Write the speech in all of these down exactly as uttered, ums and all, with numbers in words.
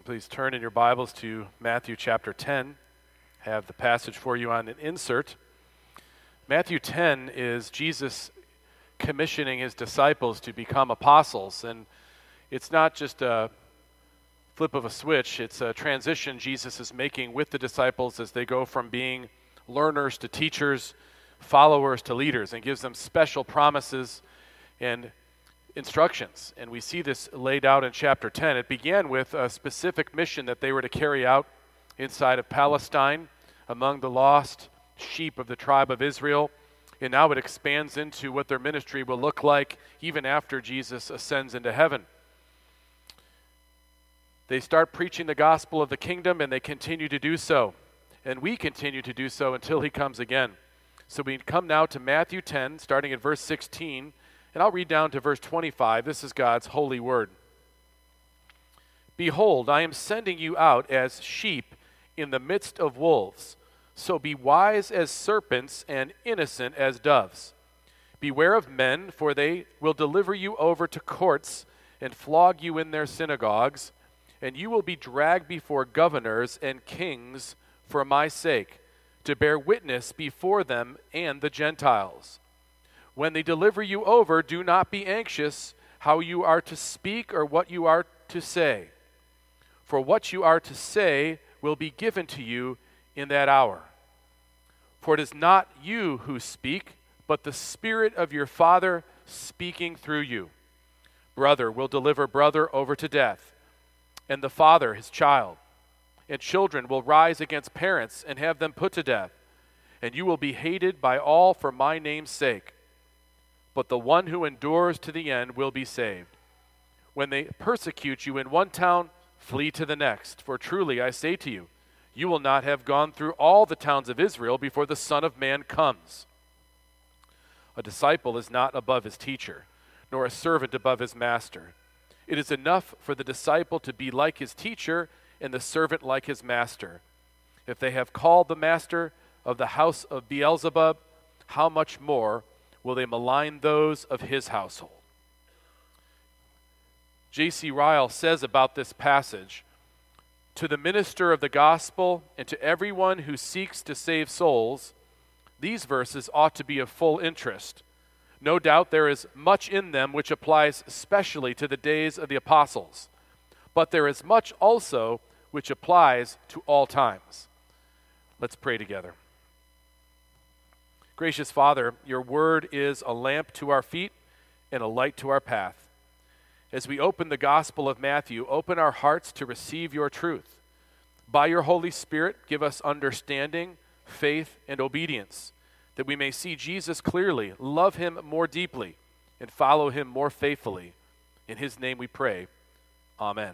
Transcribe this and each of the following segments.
Please turn in your Bibles to Matthew chapter ten. I have the passage for you on an insert. Matthew ten is Jesus commissioning his disciples to become apostles, and it's not just a flip of a switch, it's a transition Jesus is making with the disciples as they go from being learners to teachers, followers to leaders, and gives them special promises and instructions. And we see this laid out in chapter ten. It began with a specific mission that they were to carry out inside of Palestine among the lost sheep of the tribe of Israel. And now it expands into what their ministry will look like even after Jesus ascends into heaven. They start preaching the gospel of the kingdom, and they continue to do so. And we continue to do so until he comes again. So we come now to Matthew ten, starting at verse sixteen, and I'll read down to verse twenty-five. This is God's holy word. Behold, I am sending you out as sheep in the midst of wolves. So be wise as serpents and innocent as doves. Beware of men, for they will deliver you over to courts and flog you in their synagogues, and you will be dragged before governors and kings for my sake, to bear witness before them and the Gentiles. When they deliver you over, do not be anxious how you are to speak or what you are to say. For what you are to say will be given to you in that hour. For it is not you who speak, but the Spirit of your Father speaking through you. Brother will deliver brother over to death, and the father his child. And children will rise against parents and have them put to death. And you will be hated by all for my name's sake. But the one who endures to the end will be saved. When they persecute you in one town, flee to the next. For truly I say to you, you will not have gone through all the towns of Israel before the Son of Man comes. A disciple is not above his teacher, nor a servant above his master. It is enough for the disciple to be like his teacher and the servant like his master. If they have called the master of the house of Beelzebub, how much more will they malign those of his household? J C Ryle says about this passage, to the minister of the gospel and to everyone who seeks to save souls, these verses ought to be of full interest. No doubt there is much in them which applies especially to the days of the apostles, but there is much also which applies to all times. Let's pray together. Gracious Father, your word is a lamp to our feet and a light to our path. As we open the Gospel of Matthew, open our hearts to receive your truth. By your Holy Spirit, give us understanding, faith, and obedience, that we may see Jesus clearly, love him more deeply, and follow him more faithfully. In his name we pray. Amen.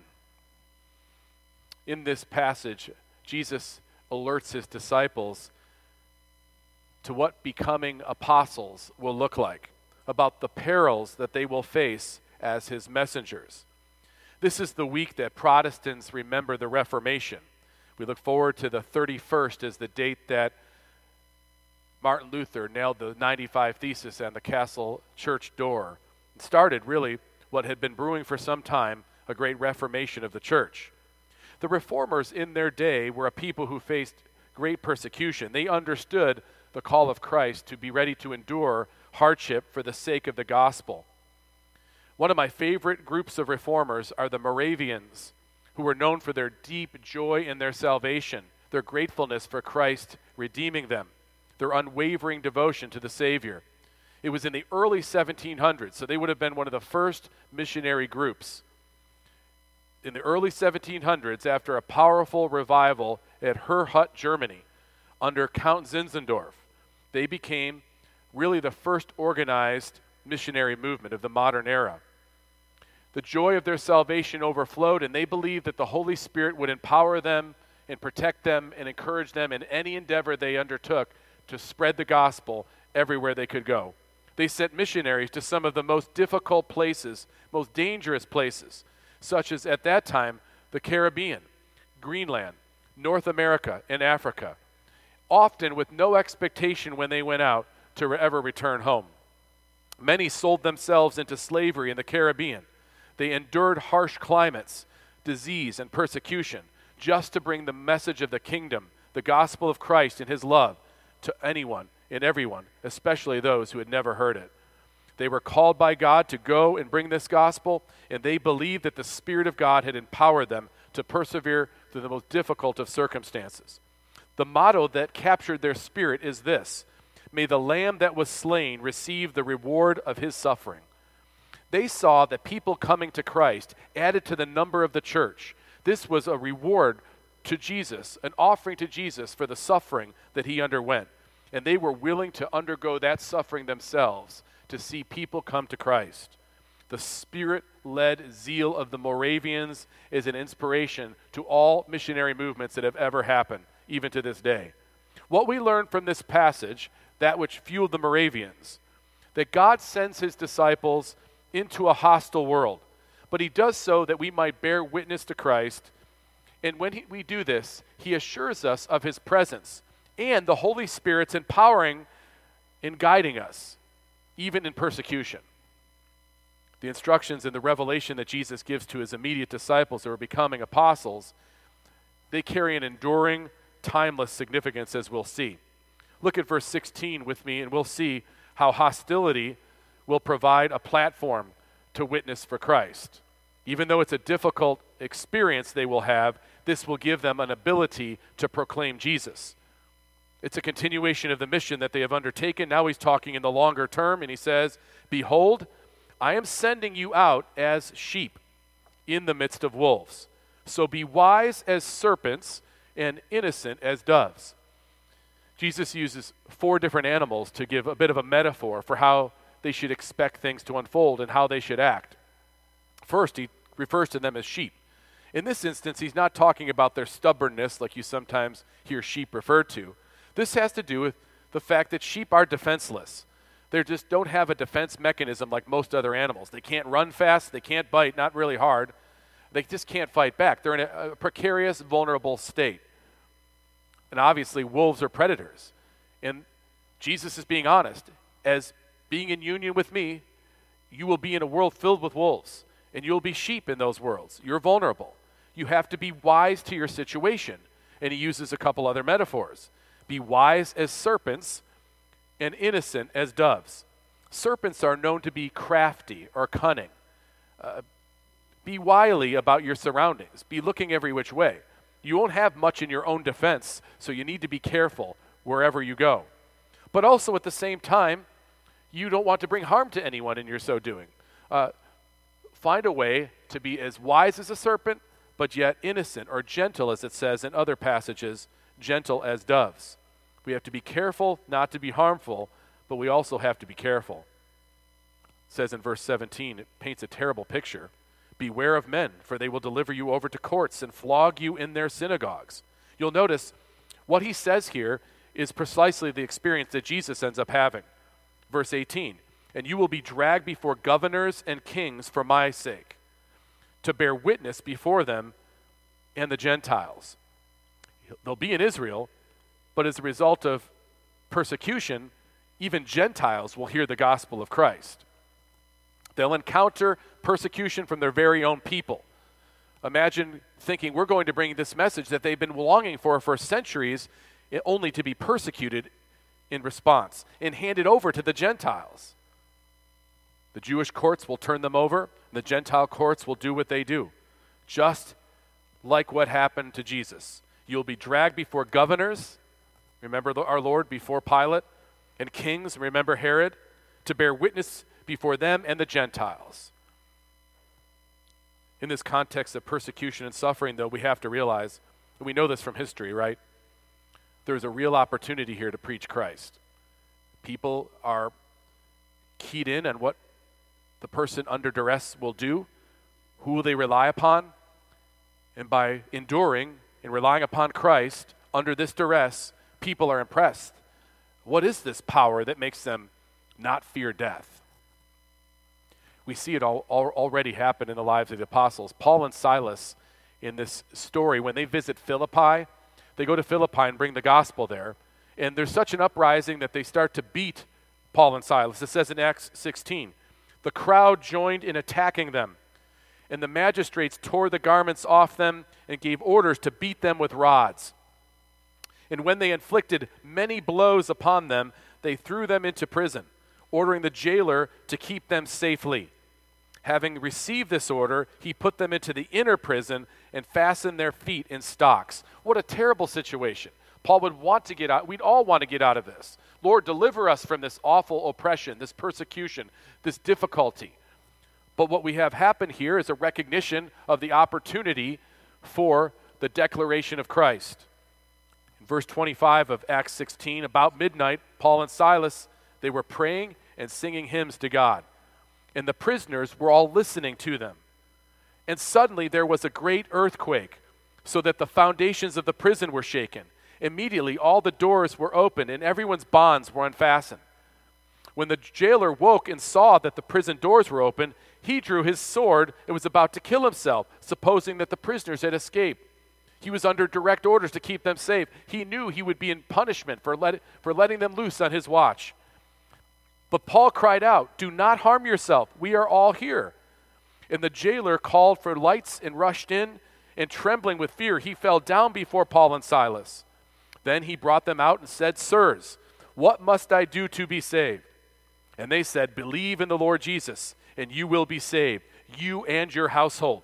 In this passage, Jesus alerts his disciples to what becoming apostles will look like, about the perils that they will face as his messengers. This is the week that Protestants remember the Reformation. We look forward to the thirty-first as the date that Martin Luther nailed the ninety-five Thesis on the castle church door. It started really what had been brewing for some time, a great reformation of the church. The reformers in their day were a people who faced great persecution. They understood the call of Christ to be ready to endure hardship for the sake of the gospel. One of my favorite groups of reformers are the Moravians, who were known for their deep joy in their salvation, their gratefulness for Christ redeeming them, their unwavering devotion to the Savior. It was in the early seventeen hundreds, so they would have been one of the first missionary groups. In the early seventeen hundreds, after a powerful revival at Herrhut, Germany, under Count Zinzendorf, they became really the first organized missionary movement of the modern era. The joy of their salvation overflowed, and they believed that the Holy Spirit would empower them and protect them and encourage them in any endeavor they undertook to spread the gospel everywhere they could go. They sent missionaries to some of the most difficult places, most dangerous places, such as at that time the Caribbean, Greenland, North America, and Africa, often with no expectation when they went out to ever return home. Many sold themselves into slavery in the Caribbean. They endured harsh climates. disease, and persecution, just to bring the message of the kingdom, the gospel of Christ and his love to anyone and everyone, especially those who had never heard it. They were called by God to go and bring this gospel, and they believed that the Spirit of God had empowered them to persevere through the most difficult of circumstances. The motto that captured their spirit is this: may the Lamb that was slain receive the reward of his suffering. They saw that people coming to Christ added to the number of the church. This was a reward to Jesus, an offering to Jesus for the suffering that he underwent. And they were willing to undergo that suffering themselves to see people come to Christ. The Spirit-led zeal of the Moravians is an inspiration to all missionary movements that have ever happened, even to this day. What we learn from this passage, that which fueled the Moravians, that God sends his disciples into a hostile world, but he does so that we might bear witness to Christ. And when he, we do this, he assures us of his presence and the Holy Spirit's empowering and guiding us, even in persecution. The instructions and the revelation that Jesus gives to his immediate disciples who are becoming apostles, they carry an enduring, timeless significance, as we'll see. Look at verse sixteen with me, and we'll see how hostility will provide a platform to witness for Christ. Even though it's a difficult experience they will have, this will give them an ability to proclaim Jesus. It's a continuation of the mission that they have undertaken. Now he's talking in the longer term, and he says, behold, I am sending you out as sheep in the midst of wolves. So be wise as serpents and innocent as doves. Jesus uses four different animals to give a bit of a metaphor for how they should expect things to unfold and how they should act. First, he refers to them as sheep. In this instance, he's not talking about their stubbornness like you sometimes hear sheep referred to. This has to do with the fact that sheep are defenseless. They just don't have a defense mechanism like most other animals. They can't run fast, they can't bite, not really hard. They just can't fight back. They're in a, a precarious, vulnerable state. And obviously, wolves are predators. And Jesus is being honest. As being in union with me, you will be in a world filled with wolves, and you'll be sheep in those worlds. You're vulnerable. You have to be wise to your situation. And he uses a couple other metaphors. Be wise as serpents and innocent as doves. Serpents are known to be crafty or cunning. Uh, be wily about your surroundings. Be looking every which way. You won't have much in your own defense, so you need to be careful wherever you go. But also at the same time, you don't want to bring harm to anyone in your so doing. Uh, find a way to be as wise as a serpent, but yet innocent or gentle, as it says in other passages, gentle as doves. We have to be careful not to be harmful, but we also have to be careful. It says in verse seventeen, it paints a terrible picture. Beware of men, for they will deliver you over to courts and flog you in their synagogues. You'll notice what he says here is precisely the experience that Jesus ends up having. Verse eighteen, and you will be dragged before governors and kings for my sake, to bear witness before them and the Gentiles. They'll be in Israel, but as a result of persecution, even Gentiles will hear the gospel of Christ. They'll encounter persecution from their very own people. Imagine thinking we're going to bring this message that they've been longing for for centuries, only to be persecuted in response and handed over to the Gentiles. The Jewish courts will turn them over, and the Gentile courts will do what they do, just like what happened to Jesus. You'll be dragged before governors, remember our Lord, before Pilate, and kings, remember Herod, to bear witness before them and the Gentiles. In this context of persecution and suffering, though, we have to realize, and we know this from history, right? There's a real opportunity here to preach Christ. People are keyed in on what the person under duress will do, who will they rely upon, and by enduring and relying upon Christ under this duress, people are impressed. What is this power that makes them not fear death? We see it all, all already happen in the lives of the apostles. Paul and Silas, in this story, when they visit Philippi, they go to Philippi and bring the gospel there. And there's such an uprising that they start to beat Paul and Silas. It says in Acts sixteen, the crowd joined in attacking them. And the magistrates tore the garments off them and gave orders to beat them with rods. And when they inflicted many blows upon them, they threw them into prison, ordering the jailer to keep them safely. Having received this order, he put them into the inner prison and fastened their feet in stocks. What a terrible situation. Paul would want to get out. We'd all want to get out of this. Lord, deliver us from this awful oppression, this persecution, this difficulty. But what we have happen here is a recognition of the opportunity for the declaration of Christ. In verse twenty-five of Acts sixteen, about midnight, Paul and Silas, they were praying and singing hymns to God. And the prisoners were all listening to them. And suddenly there was a great earthquake, so that the foundations of the prison were shaken. Immediately all the doors were opened, and everyone's bonds were unfastened. When the jailer woke and saw that the prison doors were open, he drew his sword and was about to kill himself, supposing that the prisoners had escaped. He was under direct orders to keep them safe. He knew he would be in punishment for, let, for letting them loose on his watch. But Paul cried out, "Do not harm yourself. We are all here." And the jailer called for lights and rushed in, and trembling with fear, he fell down before Paul and Silas. Then he brought them out and said, "Sirs, what must I do to be saved?" And they said, "Believe in the Lord Jesus, and you will be saved, you and your household."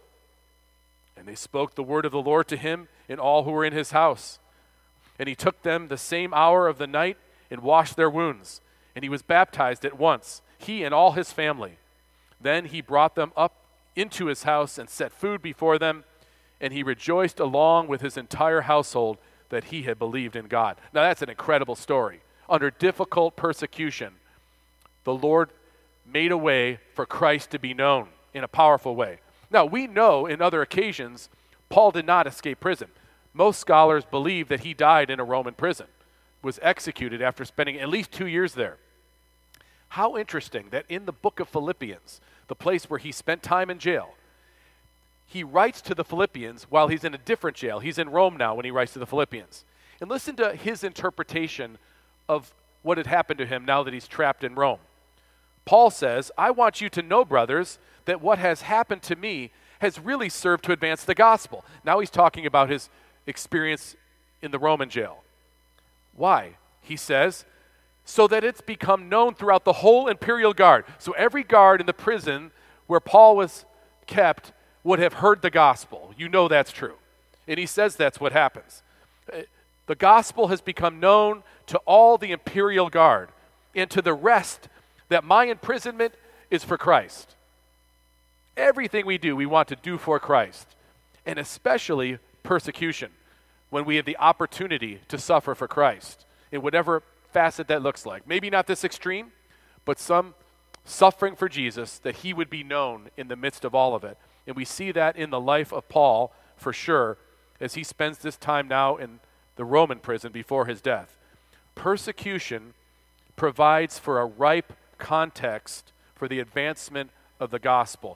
And they spoke the word of the Lord to him and all who were in his house. And he took them the same hour of the night and washed their wounds. And he was baptized at once, he and all his family. Then he brought them up into his house and set food before them. And he rejoiced along with his entire household that he had believed in God. Now that's an incredible story. Under difficult persecution, the Lord made a way for Christ to be known in a powerful way. Now, we know in other occasions, Paul did not escape prison. Most scholars believe that he died in a Roman prison, was executed after spending at least two years there. How interesting that in the book of Philippians, the place where he spent time in jail, he writes to the Philippians while he's in a different jail. He's in Rome now when he writes to the Philippians. And listen to his interpretation of what had happened to him now that he's trapped in Rome. Paul says, "I want you to know, brothers, that what has happened to me has really served to advance the gospel." Now he's talking about his experience in the Roman jail. Why? He says, "So that it's become known throughout the whole imperial guard." So every guard in the prison where Paul was kept would have heard the gospel. You know that's true. And he says that's what happens. The gospel has become known to all the imperial guard and to the rest that my imprisonment is for Christ. Everything we do, we want to do for Christ, and especially persecution, when we have the opportunity to suffer for Christ, in whatever facet that looks like. Maybe not this extreme, but some suffering for Jesus, that he would be known in the midst of all of it. And we see that in the life of Paul, for sure, as he spends this time now in the Roman prison before his death. Persecution provides for a ripe context for the advancement of the gospel.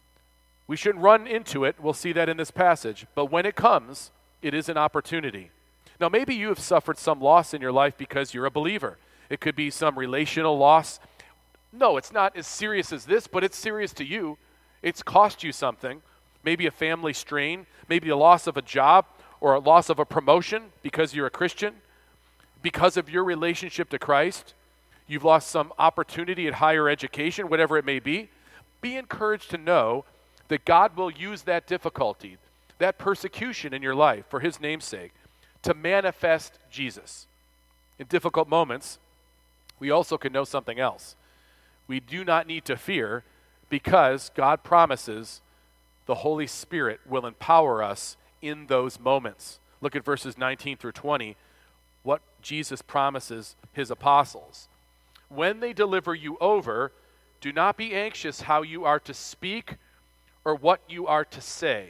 We shouldn't run into it. We'll see that in this passage. But when it comes, it is an opportunity. Now, maybe you have suffered some loss in your life because you're a believer. It could be some relational loss. No, it's not as serious as this, but it's serious to you. It's cost you something. Maybe a family strain, maybe the loss of a job or a loss of a promotion because you're a Christian. Because of your relationship to Christ, you've lost some opportunity at higher education, whatever it may be. Be encouraged to know that God will use that difficulty, that persecution in your life for his name's sake, to manifest Jesus. In difficult moments, we also can know something else. We do not need to fear because God promises the Holy Spirit will empower us in those moments. Look at verses nineteen through twenty, what Jesus promises his apostles. "When they deliver you over, do not be anxious how you are to speak or what you are to say.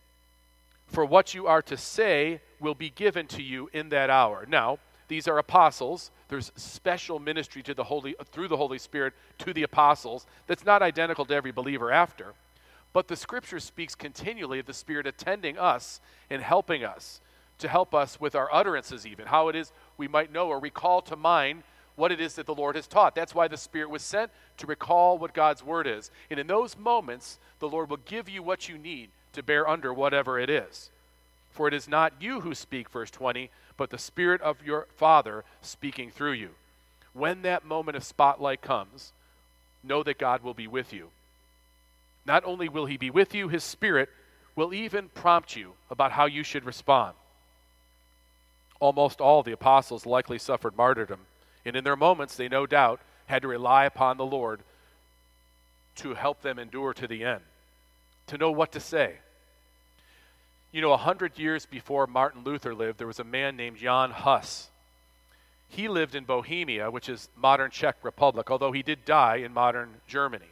For what you are to say will be given to you in that hour." Now, these are apostles. There's special ministry to the Holy through the Holy Spirit to the apostles that's not identical to every believer after. But the Scripture speaks continually of the Spirit attending us and helping us, to help us with our utterances even, how it is we might know or recall to mind what it is that the Lord has taught. That's why the Spirit was sent, to recall what God's word is. And in those moments, the Lord will give you what you need to bear under whatever it is. For it is not you who speak, verse twenty, but the Spirit of your Father speaking through you. When that moment of spotlight comes, know that God will be with you. Not only will he be with you, his Spirit will even prompt you about how you should respond. Almost all the apostles likely suffered martyrdom, and in their moments, they no doubt had to rely upon the Lord to help them endure to the end, to know what to say. You know, a hundred years before Martin Luther lived, there was a man named Jan Hus. He lived in Bohemia, which is modern Czech Republic, although he did die in modern Germany.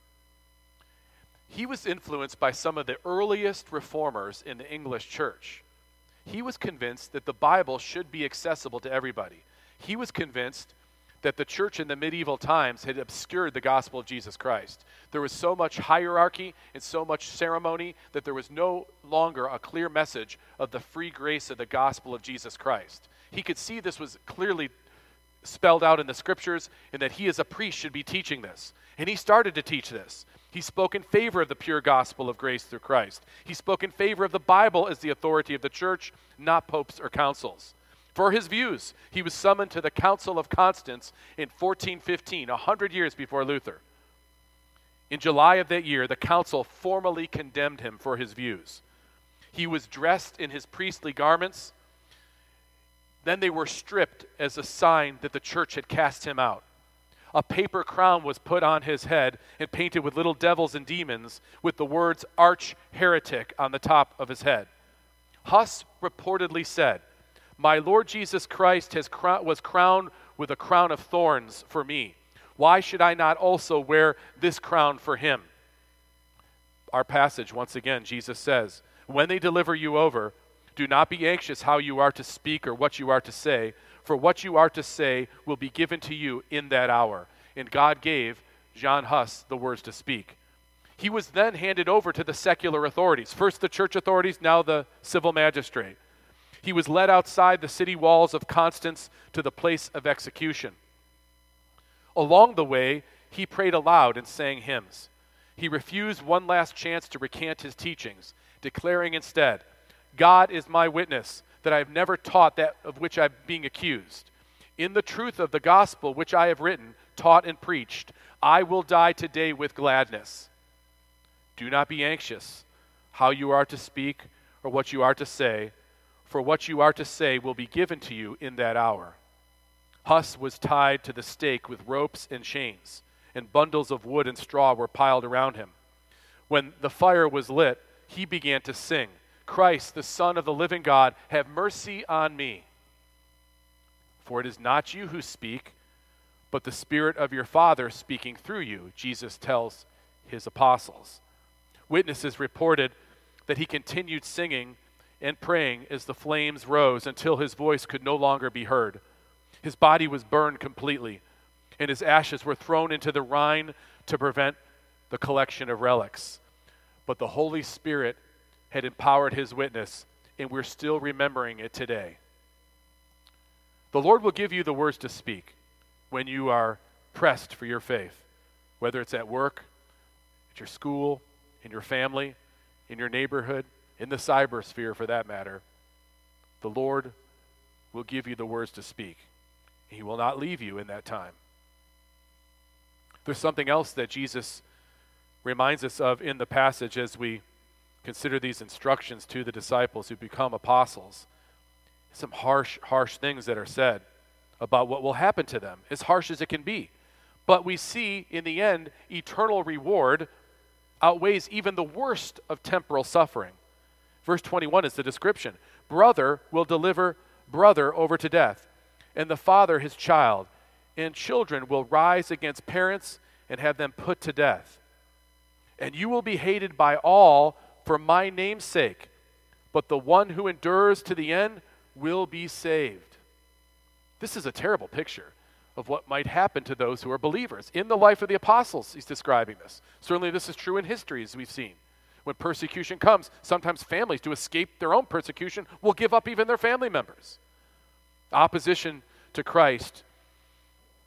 He was influenced by some of the earliest reformers in the English church. He was convinced that the Bible should be accessible to everybody. He was convinced that the church in the medieval times had obscured the gospel of Jesus Christ. There was so much hierarchy and so much ceremony that there was no longer a clear message of the free grace of the gospel of Jesus Christ. He could see this was clearly spelled out in the scriptures and that he as a priest should be teaching this. And he started to teach this. He spoke in favor of the pure gospel of grace through Christ. He spoke in favor of the Bible as the authority of the church, not popes or councils. For his views, he was summoned to the Council of Constance in fourteen fifteen, a hundred years before Luther. In July of that year, the council formally condemned him for his views. He was dressed in his priestly garments. Then they were stripped as a sign that the church had cast him out. A paper crown was put on his head and painted with little devils and demons with the words arch heretic on the top of his head. Huss reportedly said, "My Lord Jesus Christ has cro- was crowned with a crown of thorns for me. Why should I not also wear this crown for him?" Our passage, once again, Jesus says, "When they deliver you over, do not be anxious how you are to speak or what you are to say, for what you are to say will be given to you in that hour." And God gave Jan Hus the words to speak. He was then handed over to the secular authorities, first the church authorities, now the civil magistrate. He was led outside the city walls of Constance to the place of execution. Along the way, he prayed aloud and sang hymns. He refused one last chance to recant his teachings, declaring instead, "God is my witness that I have never taught that of which I am being accused. In the truth of the gospel which I have written, taught, and preached, I will die today with gladness. Do not be anxious how you are to speak or what you are to say, for what you are to say will be given to you in that hour." Huss was tied to the stake with ropes and chains, and bundles of wood and straw were piled around him. When the fire was lit, he began to sing, "Christ, the Son of the living God, have mercy on me. For it is not you who speak, but the Spirit of your Father speaking through you," Jesus tells his apostles. Witnesses reported that he continued singing and praying as the flames rose until his voice could no longer be heard. His body was burned completely, and his ashes were thrown into the Rhine to prevent the collection of relics. But the Holy Spirit had empowered his witness, and we're still remembering it today. The Lord will give you the words to speak when you are pressed for your faith, whether it's at work, at your school, in your family, in your neighborhood, in the cybersphere for that matter. The Lord will give you the words to speak. He will not leave you in that time. There's something else that Jesus reminds us of in the passage as we consider these instructions to the disciples who become apostles. Some harsh, harsh things that are said about what will happen to them, as harsh as it can be. But we see, in the end, eternal reward outweighs even the worst of temporal suffering. Verse twenty-one is the description. "Brother will deliver brother over to death, and the father his child, and children will rise against parents and have them put to death. And you will be hated by all for my name's sake, but the one who endures to the end will be saved." This is a terrible picture of what might happen to those who are believers. In the life of the apostles, he's describing this. Certainly this is true in history, as we've seen. When persecution comes, sometimes families, to escape their own persecution, will give up even their family members. Opposition to Christ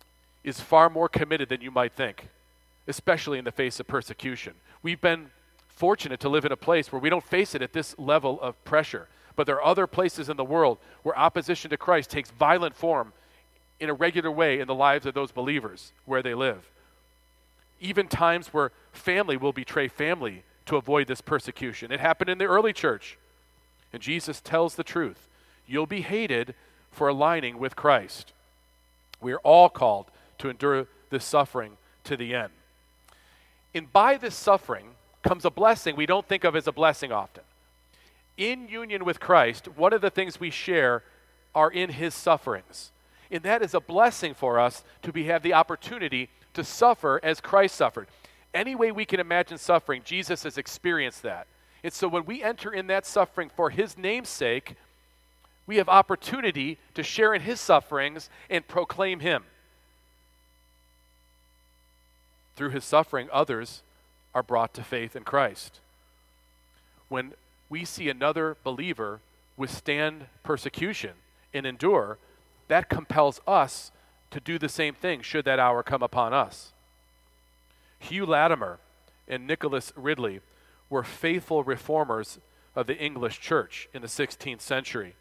is far more committed than you might think, especially in the face of persecution. We've been fortunate to live in a place where we don't face it at this level of pressure. But there are other places in the world where opposition to Christ takes violent form in a regular way in the lives of those believers where they live. Even times where family will betray family to avoid this persecution. It happened in the early church. And Jesus tells the truth. You'll be hated for aligning with Christ. We are all called to endure this suffering to the end. And by this suffering comes a blessing we don't think of as a blessing often. In union with Christ, one of the things we share are in his sufferings. And that is a blessing for us to be, have the opportunity to suffer as Christ suffered. Any way we can imagine suffering, Jesus has experienced that. And so when we enter in that suffering for his name's sake, we have opportunity to share in his sufferings and proclaim him. Through his suffering, others are brought to faith in Christ. When we see another believer withstand persecution and endure, that compels us to do the same thing should that hour come upon us. Hugh Latimer and Nicholas Ridley were faithful reformers of the English church in the sixteenth century.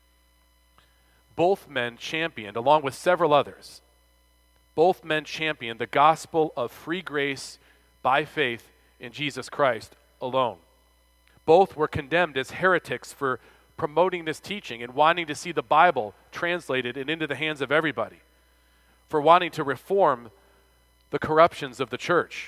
Both men championed, along with several others, both men championed the gospel of free grace by faith in Jesus Christ alone. Both were condemned as heretics for promoting this teaching and wanting to see the Bible translated and into the hands of everybody, for wanting to reform the corruptions of the church.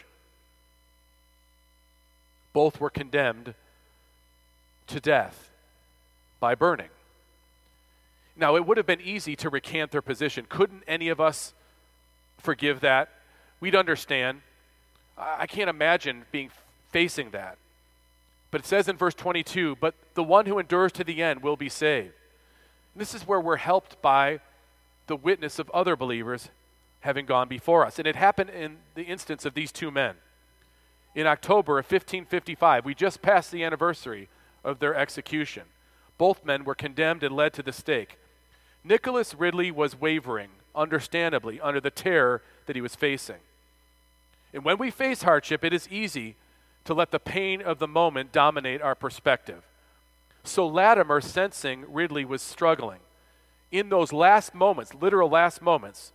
Both were condemned to death by burning. Now, it would have been easy to recant their position. Couldn't any of us forgive that? We'd understand. I can't imagine being facing that. But it says in verse twenty-two, but the one who endures to the end will be saved. And this is where we're helped by the witness of other believers having gone before us. And it happened in the instance of these two men. In October of fifteen fifty-five, we just passed the anniversary of their execution. Both men were condemned and led to the stake. Nicholas Ridley was wavering, understandably, under the terror that he was facing. And when we face hardship, it is easy to let the pain of the moment dominate our perspective. So Latimer, sensing Ridley was struggling, in those last moments, literal last moments,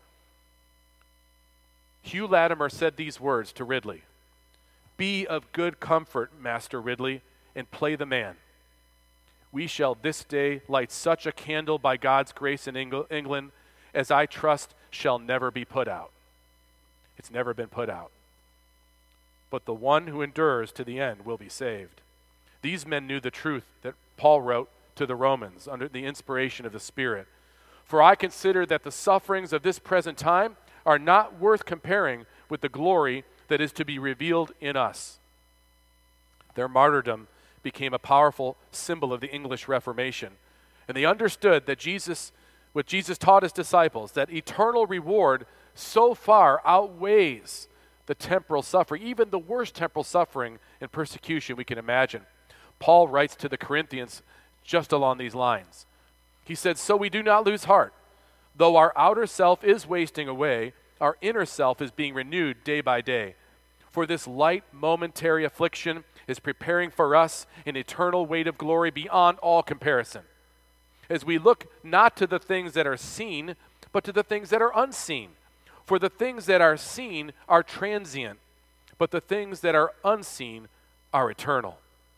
Hugh Latimer said these words to Ridley, "Be of good comfort, Master Ridley, and play the man. We shall this day light such a candle by God's grace in Eng- England as I trust shall never be put out." It's never been put out. But the one who endures to the end will be saved. These men knew the truth that Paul wrote to the Romans under the inspiration of the Spirit. For I consider that the sufferings of this present time are not worth comparing with the glory that is to be revealed in us. Their martyrdom became a powerful symbol of the English Reformation. And they understood that Jesus, what Jesus taught his disciples, that eternal reward so far outweighs the temporal suffering, even the worst temporal suffering and persecution we can imagine. Paul writes to the Corinthians just along these lines. He said, "So we do not lose heart. Though our outer self is wasting away, our inner self is being renewed day by day. For this light momentary affliction is preparing for us an eternal weight of glory beyond all comparison. As we look not to the things that are seen, but to the things that are unseen. For the things that are seen are transient, but the things that are unseen are eternal."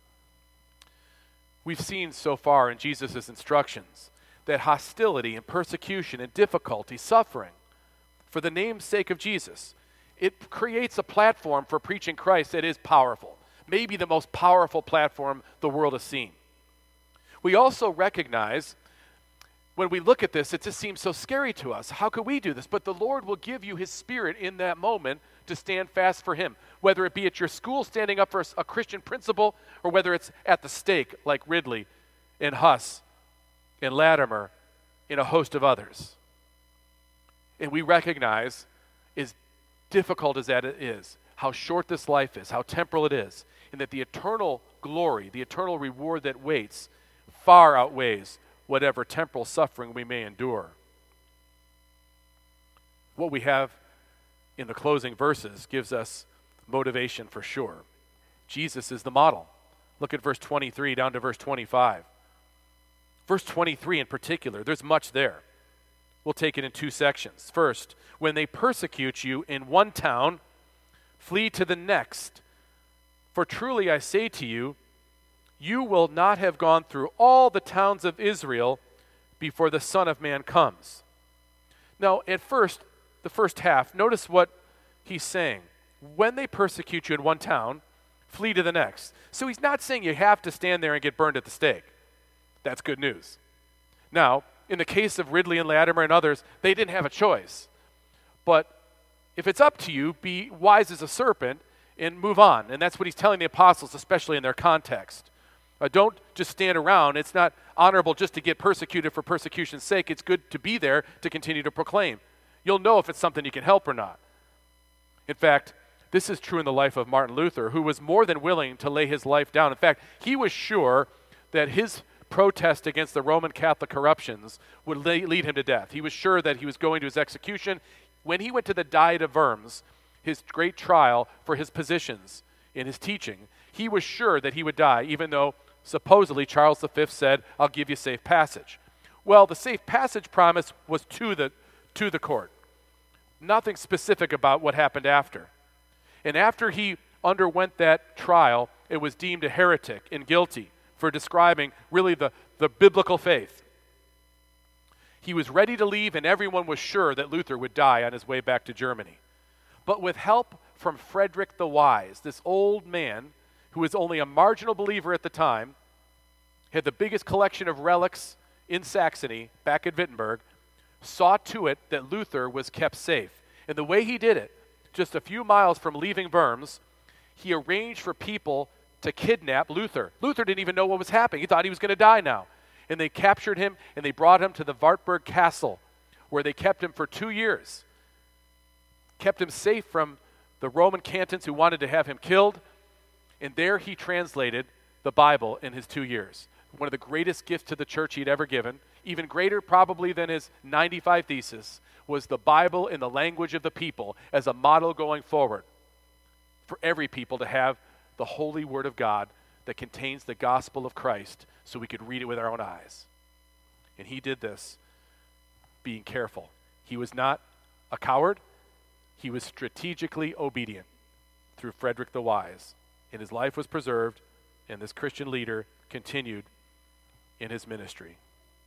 We've seen so far in Jesus' instructions that hostility and persecution and difficulty, suffering, for the name's sake of Jesus, it creates a platform for preaching Christ that is powerful, maybe the most powerful platform the world has seen. We also recognize when we look at this, it just seems so scary to us. How could we do this? But the Lord will give you his Spirit in that moment to stand fast for him, whether it be at your school standing up for a Christian principle or whether it's at the stake like Ridley and Huss and Latimer and a host of others. And we recognize, as difficult as that is, how short this life is, how temporal it is, and that the eternal glory, the eternal reward that waits far outweighs whatever temporal suffering we may endure. What we have in the closing verses gives us motivation for sure. Jesus is the model. Look at verse twenty-three down to verse twenty-five. Verse twenty-three in particular, there's much there. We'll take it in two sections. First, when they persecute you in one town, flee to the next. For truly I say to you, you will not have gone through all the towns of Israel before the Son of Man comes. Now, at first, the first half, notice what he's saying. When they persecute you in one town, flee to the next. So he's not saying you have to stand there and get burned at the stake. That's good news. Now, in the case of Ridley and Latimer and others, they didn't have a choice. But if it's up to you, be wise as a serpent and move on. And that's what he's telling the apostles, especially in their context. Uh, don't just stand around. It's not honorable just to get persecuted for persecution's sake. It's good to be there to continue to proclaim. You'll know if it's something you can help or not. In fact, this is true in the life of Martin Luther, who was more than willing to lay his life down. In fact, he was sure that his protest against the Roman Catholic corruptions would lay, lead him to death. He was sure that he was going to his execution. When he went to the Diet of Worms, his great trial for his positions in his teaching, he was sure that he would die, even though supposedly Charles the Fifth said, I'll give you safe passage. Well, the safe passage promise was to the, to the court. Nothing specific about what happened after. And after he underwent that trial, it was deemed a heretic and guilty for describing really the, the biblical faith. He was ready to leave, and everyone was sure that Luther would die on his way back to Germany. But with help from Frederick the Wise, this old man who was only a marginal believer at the time, had the biggest collection of relics in Saxony, back at Wittenberg, saw to it that Luther was kept safe. And the way he did it, just a few miles from leaving Worms, he arranged for people to kidnap Luther. Luther didn't even know what was happening. He thought he was going to die now. And they captured him, and they brought him to the Wartburg Castle, where they kept him for two years. Kept him safe from the Roman cantons who wanted to have him killed. And there he translated the Bible in his two years. One of the greatest gifts to the church he'd ever given, even greater probably than his ninety-five Theses, was the Bible in the language of the people as a model going forward for every people to have the holy word of God that contains the gospel of Christ so we could read it with our own eyes. And he did this being careful. He was not a coward. He was strategically obedient through Frederick the Wise. And his life was preserved, and this Christian leader continued in his ministry.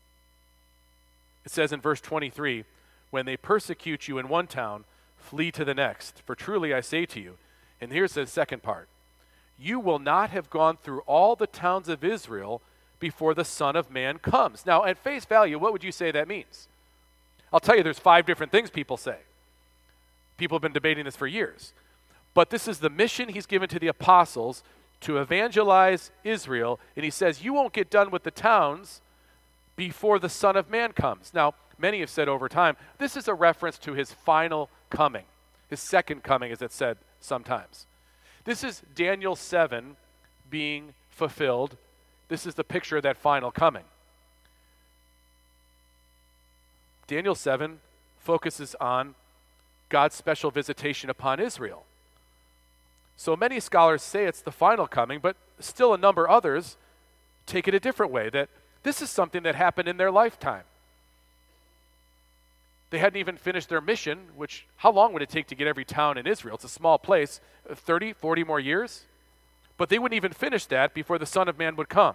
It says in verse twenty-three, when they persecute you in one town, flee to the next. For truly I say to you, and here's the second part, you will not have gone through all the towns of Israel before the Son of Man comes. Now, at face value, what would you say that means? I'll tell you, there's five different things people say. People have been debating this for years. But this is the mission he's given to the apostles to evangelize Israel. And he says, you won't get done with the towns before the Son of Man comes. Now, many have said over time, this is a reference to his final coming, his second coming, as it's said sometimes. This is Daniel seven being fulfilled. This is the picture of that final coming. Daniel seven focuses on God's special visitation upon Israel. So many scholars say it's the final coming, but still a number of others take it a different way, that this is something that happened in their lifetime. They hadn't even finished their mission, which, how long would it take to get every town in Israel? It's a small place, thirty, forty more years. But they wouldn't even finish that before the Son of Man would come.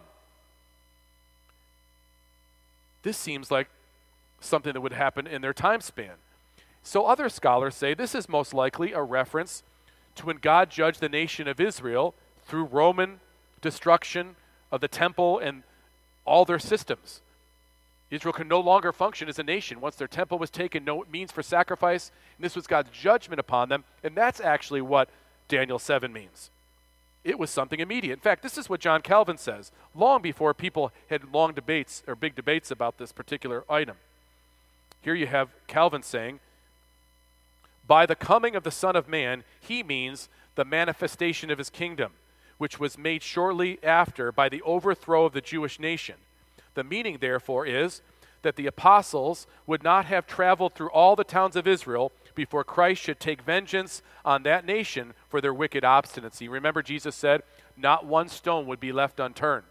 This seems like something that would happen in their time span. So other scholars say this is most likely a reference to when God judged the nation of Israel through Roman destruction of the temple and all their systems. Israel could no longer function as a nation once their temple was taken, no means for sacrifice, and this was God's judgment upon them, and that's actually what Daniel seven means. It was something immediate. In fact, this is what John Calvin says, long before people had long debates or big debates about this particular item. Here you have Calvin saying, by the coming of the Son of Man, he means the manifestation of his kingdom, which was made shortly after by the overthrow of the Jewish nation. The meaning, therefore, is that the apostles would not have traveled through all the towns of Israel before Christ should take vengeance on that nation for their wicked obstinacy. Remember, Jesus said, not one stone would be left unturned.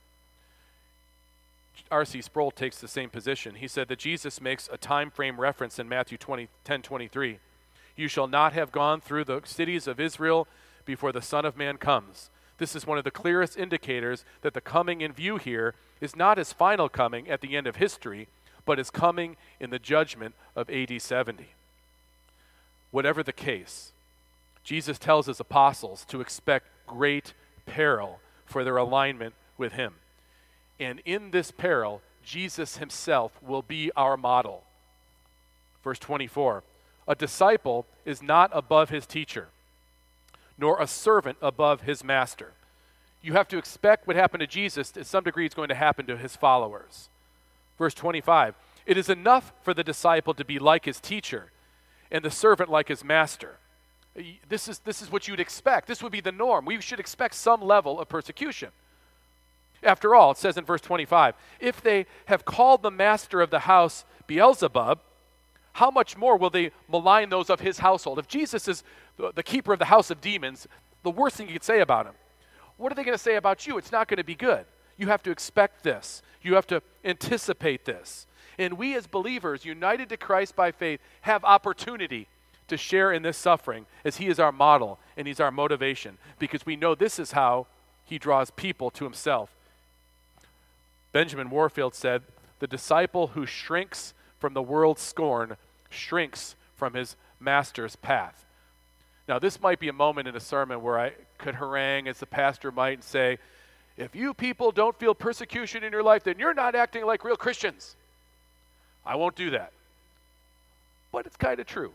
R C Sproul takes the same position. He said that Jesus makes a time frame reference in Matthew ten twenty-three. You shall not have gone through the cities of Israel before the Son of Man comes. This is one of the clearest indicators that the coming in view here is not his final coming at the end of history, but his coming in the judgment of A D seventy. Whatever the case, Jesus tells his apostles to expect great peril for their alignment with him. And in this peril, Jesus himself will be our model. Verse twenty-four, a disciple is not above his teacher, nor a servant above his master. You have to expect what happened to Jesus to some degree is going to happen to his followers. Verse twenty-five, it is enough for the disciple to be like his teacher and the servant like his master. This is, this is what you'd expect. This would be the norm. We should expect some level of persecution. After all, it says in verse twenty-five, if they have called the master of the house Beelzebub, how much more will they malign those of his household? If Jesus is the, the keeper of the house of demons, the worst thing you could say about him, what are they going to say about you? It's not going to be good. You have to expect this. You have to anticipate this. And we as believers, united to Christ by faith, have opportunity to share in this suffering as he is our model and he's our motivation, because we know this is how he draws people to himself. Benjamin Warfield said, the disciple who shrinks from the world's scorn shrinks from his master's path. Now, this might be a moment in a sermon where I could harangue, as the pastor might, and say, if you people don't feel persecution in your life, then you're not acting like real Christians. I won't do that. But it's kind of true.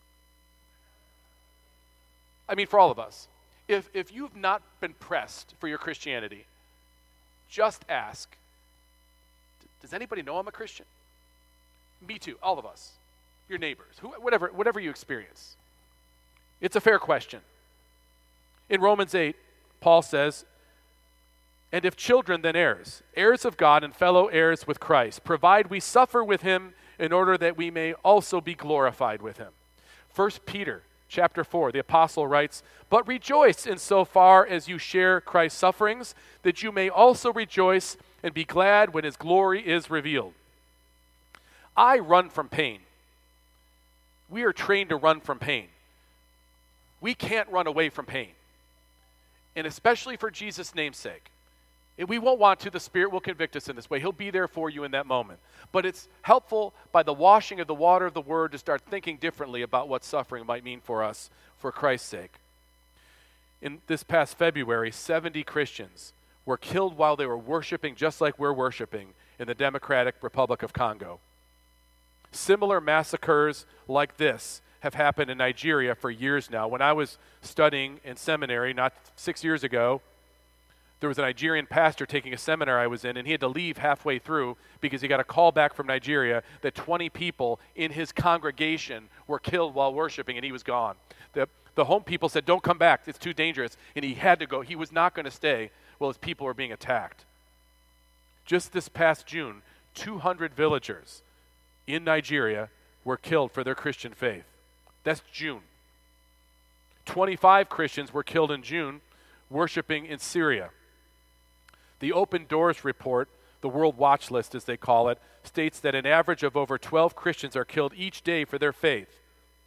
I mean, for all of us. If, if you've not been pressed for your Christianity, just ask, does anybody know I'm a Christian? Me too, all of us. Your neighbors, who, whatever, whatever you experience. It's a fair question. In Romans eight, Paul says, and if children, then heirs, heirs of God and fellow heirs with Christ, provide we suffer with him in order that we may also be glorified with him. First Peter chapter four, the apostle writes, but rejoice in so far as you share Christ's sufferings, that you may also rejoice and be glad when his glory is revealed. I run from pain. We are trained to run from pain. We can't run away from pain. And especially for Jesus' name's sake. And we won't want to. The Spirit will convict us in this way. He'll be there for you in that moment. But it's helpful by the washing of the water of the Word to start thinking differently about what suffering might mean for us for Christ's sake. In this past February, seventy Christians were killed while they were worshiping just like we're worshiping in the Democratic Republic of Congo. Similar massacres like this have happened in Nigeria for years now. When I was studying in seminary, not six years ago, there was a Nigerian pastor taking a seminar I was in, and he had to leave halfway through because he got a call back from Nigeria that twenty people in his congregation were killed while worshiping, and he was gone. The, the home people said, don't come back, it's too dangerous, and he had to go. He was not going to stay while his people were being attacked. Just this past June, two hundred villagers in Nigeria were killed for their Christian faith. That's June. twenty-five Christians were killed in June worshiping in Syria. The Open Doors report, the World Watch List as they call it, states that an average of over twelve Christians are killed each day for their faith.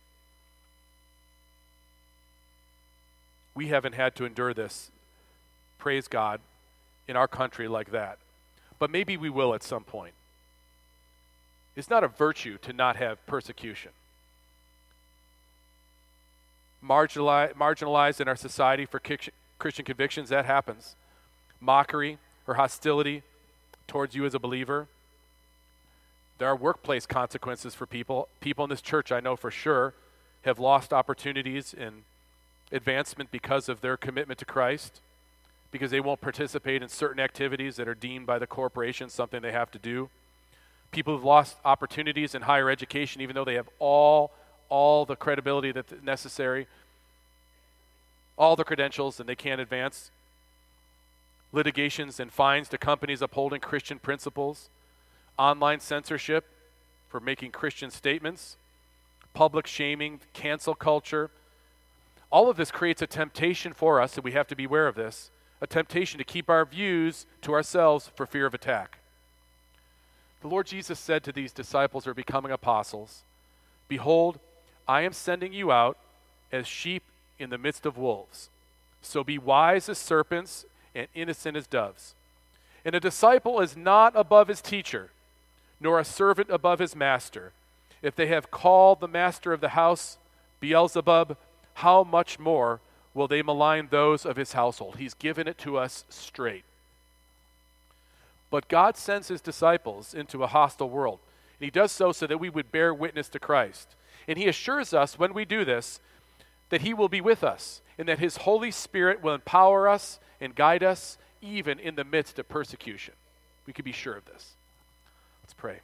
We haven't had to endure this, praise God, in our country like that. But maybe we will at some point. It's not a virtue to not have persecution. Marginalized, marginalized in our society for Christian convictions, that happens. Mockery or hostility towards you as a believer. There are workplace consequences for people. People in this church, I know for sure, have lost opportunities in advancement because of their commitment to Christ, because they won't participate in certain activities that are deemed by the corporation something they have to do. People who've lost opportunities in higher education, even though they have all, all the credibility that's necessary, all the credentials, and they can't advance. Litigations and fines to companies upholding Christian principles. online censorship for making Christian statements, public shaming, cancel culture. All of this creates a temptation for us, and we have to be aware of this, a temptation to keep our views to ourselves for fear of attack. The Lord Jesus said to these disciples who are becoming apostles, "Behold, I am sending you out as sheep in the midst of wolves. So be wise as serpents and innocent as doves." And a disciple is not above his teacher, nor a servant above his master. If they have called the master of the house Beelzebub, how much more will they malign those of his household? He's given it to us straight. But God sends his disciples into a hostile world. And he does so so that we would bear witness to Christ. And he assures us when we do this that he will be with us and that his Holy Spirit will empower us and guide us even in the midst of persecution. We can be sure of this. Let's pray.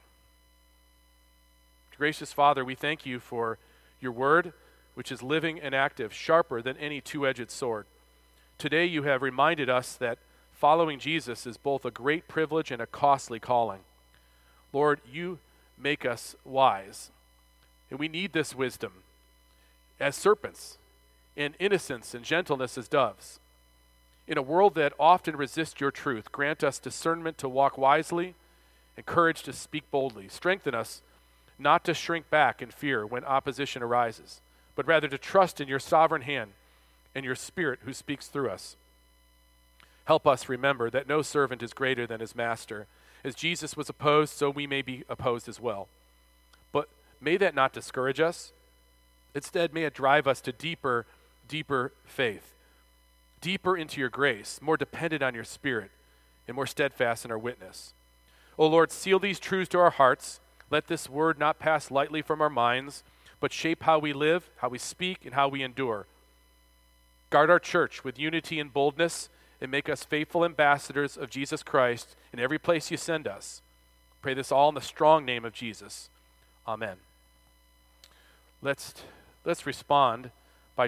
Gracious Father, we thank you for your word, which is living and active, sharper than any two-edged sword. Today you have reminded us that following Jesus is both a great privilege and a costly calling. Lord, you make us wise, and we need this wisdom as serpents, in innocence and gentleness as doves. In a world that often resists your truth, grant us discernment to walk wisely and courage to speak boldly. Strengthen us not to shrink back in fear when opposition arises, but rather to trust in your sovereign hand and your Spirit who speaks through us. Help us remember that no servant is greater than his master. As Jesus was opposed, so we may be opposed as well. But may that not discourage us. Instead, may it drive us to deeper, deeper faith, deeper into your grace, more dependent on your Spirit, and more steadfast in our witness. O Lord, seal these truths to our hearts. Let this word not pass lightly from our minds, but shape how we live, how we speak, and how we endure. Guard our church with unity and boldness, and make us faithful ambassadors of Jesus Christ in every place you send us. Pray this all in the strong name of Jesus. Amen. Let's, let's respond